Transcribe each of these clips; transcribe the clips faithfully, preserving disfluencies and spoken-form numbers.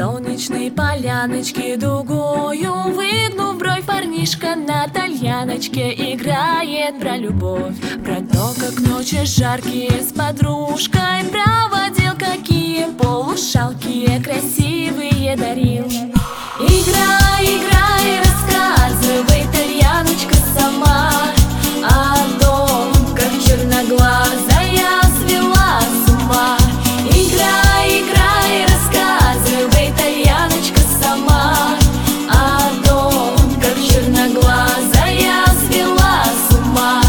солнечной поляночке дугою, выгнув бровь, парнишка на тальяночке играет про любовь, про то, как ночи жаркие с подружкой проводил, какие полушалкие красивые дарил. Играй, играй, рассказывай, тальяночка, сама о том, как черноглазая свела с ума. Играй, играй, рассказывай, тальяночка, сама о том, как черноглазая свела с ума.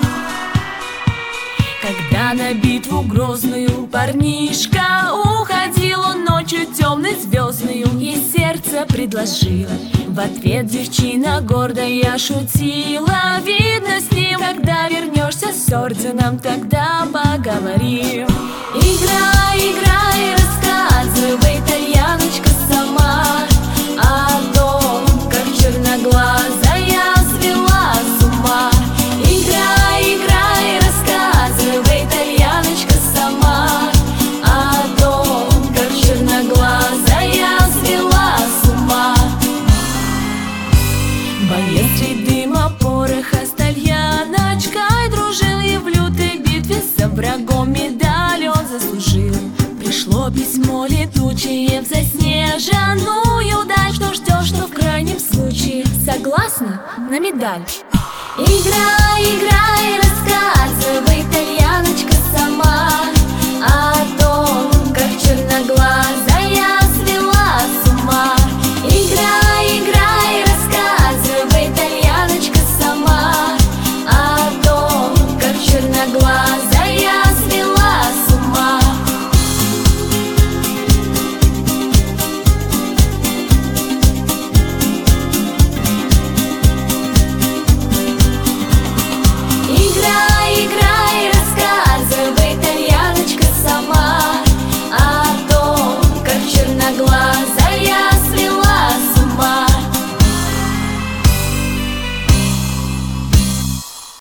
Когда на битву грозную парнишка уходил, он ночью темной звездную ей сердце предложил. В ответ девчина гордая шутила: видно, с ним, когда вернешься с орденом, тогда поговорим. Играй, играй, рассказывай, тальяночка, сама о том, как черноглазая свела с ума. Играй, играй, рассказывай, тальяночка, сама о том, как черноглазая свела с ума. Боец среди дыма пороха с тальяночкой дружил, и в лютой битве со врагом медаль он заслужил. Пришло письмо летучее в заснеженную даль: что ждешь, что в крайнем случае согласна на медаль. Играй, играй, рассказывай, тальяночка, сама